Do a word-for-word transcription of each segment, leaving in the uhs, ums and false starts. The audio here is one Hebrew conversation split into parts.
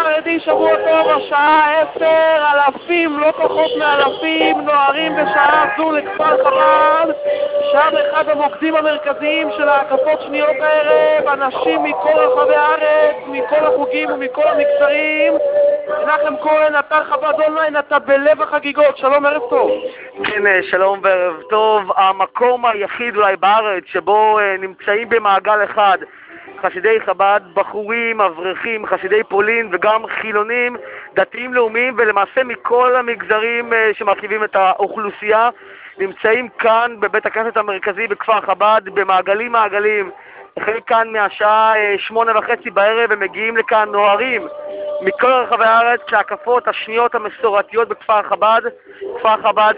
החרדי, שבוע טוב, השעה עשר, אלפים, לא פחות מאלפים, נוערים בשעה זו לכפר חב"ד, שם אחד המוקדים המרכזיים של ההקפות שניות הערב, אנשים מכל רחבי הארץ, מכל החוגים ומכל המגזרים. מנחם כהן, אתר חב"ד אונליין, אתה בלב החגיגות, שלום, ערב טוב. כן, שלום וערב טוב. המקום היחיד אולי בארץ שבו נמצאים במעגל אחד חסידי חב"ד, בחורים, אברכים, חסידי פולין וגם חילונים, דתיים לאומיים ולמעשה מכל המגזרים שמרכיבים את האוכלוסייה, נמצאים כאן בבית הכנסת המרכזי בכפר חב"ד במעגלים מעגלים. החל כאן מהשעה שמונה וחצי בערב ומגיעים לכאן נוערים מכל רחבי הארץ להקפות השניות המסורתיות בכפר חב"ד. כפר חב"ד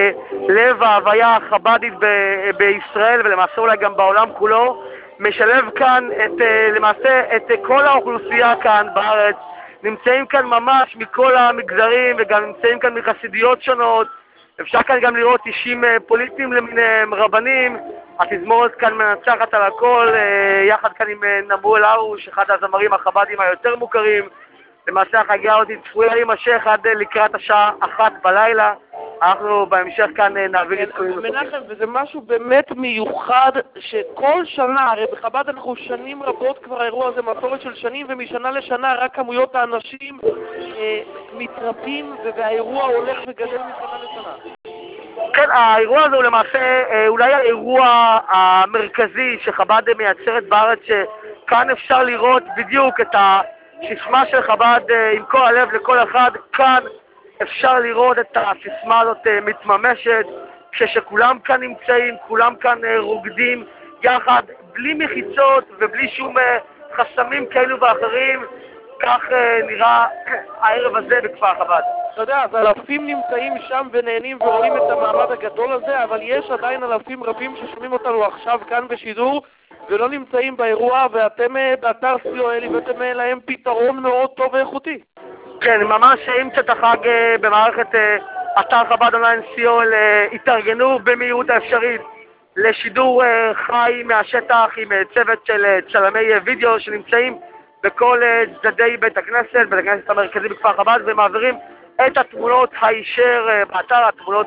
כלב ההוויה החב"דית ב- בישראל ולמעשה אולי גם בעולם כולו, משלב כאן את, למעשה את כל האוכלוסייה כאן בארץ. נמצאים כאן ממש מכל המגזרים וגם נמצאים כאן מחסידיות שונות. אפשר כאן גם לראות אישים פוליטיים למיניהם, רבנים. התזמורת כאן מנצחת על הכל, יחד כאן עם נמואל הרוש, אחד הזמרים החב"דים היותר מוכרים. למעשה החגיגה אותי צפויה להימשך עד לקראת השעה אחת בלילה. אנחנו בהמשך כאן נעביר את כולנו. מנחם, וזה משהו באמת מיוחד שכל שנה, הרי בחב"ד אנחנו שנים רבות כבר האירוע הזה מסורת של שנים, ומשנה לשנה רק כמויות האנשים אה, מתרבים והאירוע הולך וגדל משנה לשנה. כן, האירוע הזה הוא למעשה אולי האירוע המרכזי שחב"ד מייצרת בארץ, שכאן אפשר לראות בדיוק את הסיסמה של חב"ד עם כל הלב לכל אחד. כאן אפשר לראות את הסיסמה הזאת מתממשת, כששכולם כאן נמצאים, כולם כאן רוקדים יחד, בלי מחיצות ובלי שום חסמים כאלו ואחרים. כך נראה הערב הזה בכפר חב"ד. אתה יודע, אז אלפים נמצאים שם ונהנים ורואים את המעמד הגדול הזה, אבל יש עדיין אלפים רבים ששומעים אותנו עכשיו כאן בשידור ולא נמצאים באירוע, ואתם באתר סי או אל הבאתם להם פתרון מאוד טוב ואיכותי. כן, ממש עם קצת החג במערכת אתר חב"ד אונליין סי או אל התארגנו במהירות האפשרית לשידור חי מהשטח עם צוות של צלמי וידאו שנמצאים בכל צדדי בית הכנסת, בית הכנסת המרכזי בכפר חב"ד, ומעבירים את התמונות הישר באתר, התמונות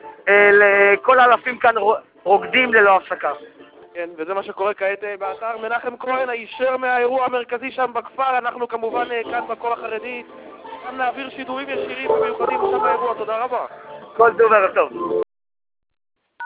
שכל האלפים כאן רוקדים ללא הפסקה. כן, וזה מה שקורה כעת באתר. מנחם כהן, הישר מהאירוע המרכזי שם בכפר, אנחנו כמובן כאן בקול החרדי, כאן נעביר שידורים ישירים ומיוחדים שם באירוע. תודה רבה. כל טוב וערב טוב.